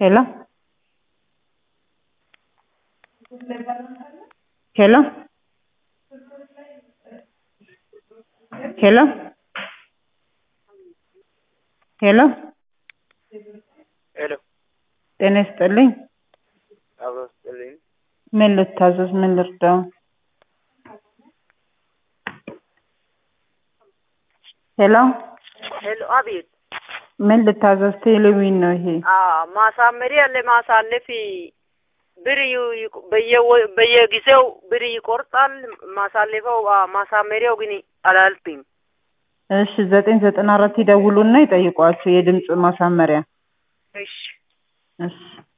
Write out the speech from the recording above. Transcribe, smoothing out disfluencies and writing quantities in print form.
Hello? Hello? Hello? Hello? ሄሎ ጤና ይስጥልኝ። አብሮስልኝ ምን ልታዘዝ? ምን ልርዳው? ሄሎ? ሄሎ አቤት ምን ልታዘዝ? ቴሌቪዥን ነው ይሄ። ማሳመሪያ ለማሳለፍ ብር በየጊዜው ብር ይቆርጣል። ማሳለፈው ማሳመሪያው ግን አላልፍም። እሺ 994 ይደውሉና ይጠይቋቸው የድምጽ ማሳመሪያ። እሺ እሺ